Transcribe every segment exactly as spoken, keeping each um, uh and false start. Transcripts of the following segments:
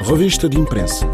Revista de imprensa.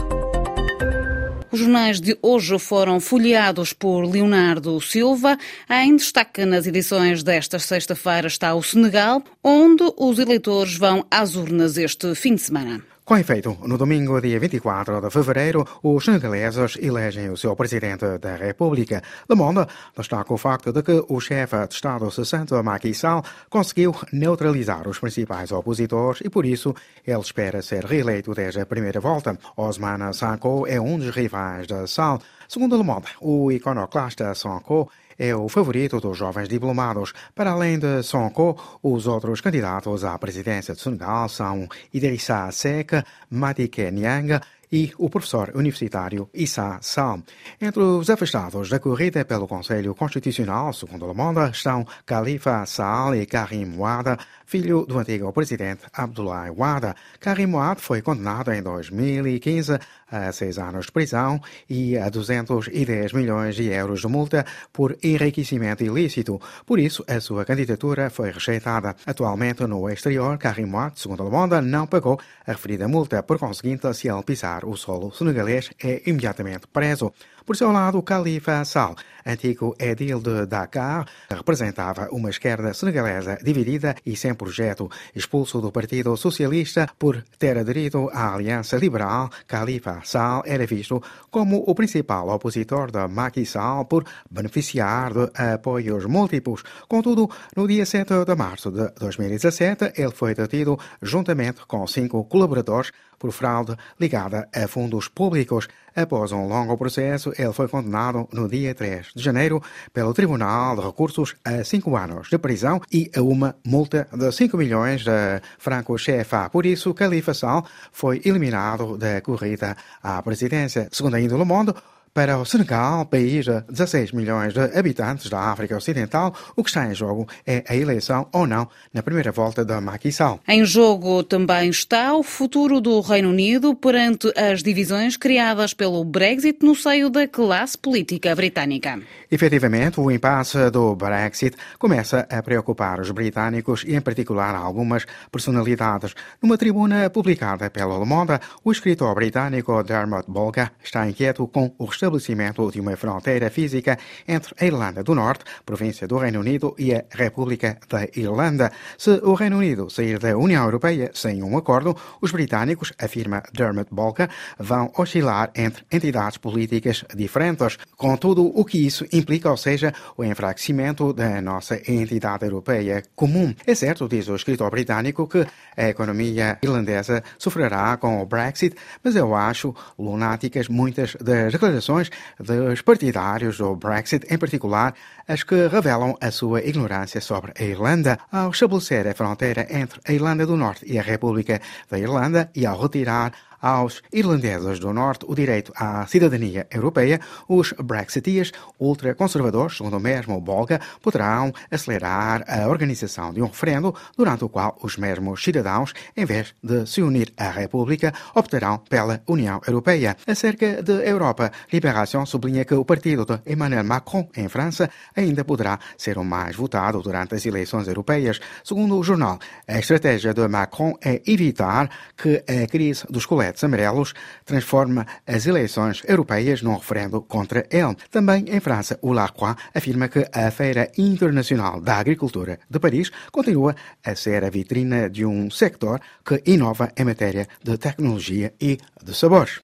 Os jornais de hoje foram folheados por Leonardo Silva. Em destaque nas edições desta sexta-feira está o Senegal, onde os eleitores vão às urnas este fim de semana. Com efeito, no domingo, dia vinte e quatro de fevereiro, os senegaleses elegem o seu presidente da República. Le Monde destaca o facto de que o chefe de Estado sessenta, Macky Sall, conseguiu neutralizar os principais opositores e, por isso, ele espera ser reeleito desde a primeira volta. Ousmane Sonko é um dos rivais de Sall. Segundo Le Monde, o iconoclasta Sonko é o favorito dos jovens diplomados. Para além de Sonko, os outros candidatos à presidência de Senegal são Idrissa Seck, Madické Niang e o professor universitário Issa Sall. Entre os afastados da corrida pelo Conselho Constitucional, segundo Le Monde, estão Khalifa Sall e Karim Wade, filho do antigo presidente Abdoulaye Wade. Karim Wade foi condenado em dois mil e quinze a seis anos de prisão e a duzentos e dez milhões de euros de multa por enriquecimento ilícito. Por isso, a sua candidatura foi rejeitada. Atualmente, no exterior, Karim Wade, segundo Le Monde, não pagou a referida multa. Por conseguinte, se ele pisar o solo senegalês, é imediatamente preso. Por seu lado, Khalifa Sall, antigo edil de Dakar, representava uma esquerda senegalesa dividida e sem projeto. Expulso do Partido Socialista por ter aderido à Aliança Liberal, Khalifa Sall era visto como o principal opositor de Macky Sall por beneficiar de apoios múltiplos. Contudo, no dia sete de março de dois mil e dezassete, ele foi detido juntamente com cinco colaboradores por fraude ligada a fundos públicos. Após um longo processo, ele foi condenado no dia três de janeiro pelo Tribunal de Recursos a cinco anos de prisão e a uma multa de cinco milhões de francos C F A. Por isso, Khalifa Sall foi eliminado da corrida à presidência. Segundo ainda Le Monde, para o Senegal, país de dezasseis milhões de habitantes da África Ocidental, o que está em jogo é a eleição ou não na primeira volta de Macky Sall. Em jogo também está o futuro do Reino Unido perante as divisões criadas pelo Brexit no seio da classe política britânica. Efetivamente, o impasse do Brexit começa a preocupar os britânicos e, em particular, algumas personalidades. Numa tribuna publicada pelo Le Monde, o escritor britânico Dermot Bolger está inquieto com o estabelecimento de uma fronteira física entre a Irlanda do Norte, província do Reino Unido, e a República da Irlanda. Se o Reino Unido sair da União Europeia sem um acordo, os britânicos, afirma Dermot Bolger, vão oscilar entre entidades políticas diferentes, com tudo o que isso implica, ou seja, o enfraquecimento da nossa entidade europeia comum. É certo, diz o escritor britânico, que a economia irlandesa sofrerá com o Brexit, mas eu acho lunáticas muitas das declarações dos partidários do Brexit, em particular as que revelam a sua ignorância sobre a Irlanda. Ao estabelecer a fronteira entre a Irlanda do Norte e a República da Irlanda e ao retirar aos irlandeses do Norte o direito à cidadania europeia, os brexiteers ultraconservadores, segundo o mesmo Bolger, poderão acelerar a organização de um referendo durante o qual os mesmos cidadãos, em vez de se unir à República, optarão pela União Europeia. Acerca da Europa, Libération sublinha que o partido de Emmanuel Macron, em França, ainda poderá ser o mais votado durante as eleições europeias. Segundo o jornal, a estratégia de Macron é evitar que a crise dos coletes amarelos transforma as eleições europeias num referendo contra ele. Também em França, o La Croix afirma que a Feira Internacional da Agricultura de Paris continua a ser a vitrina de um sector que inova em matéria de tecnologia e de sabores.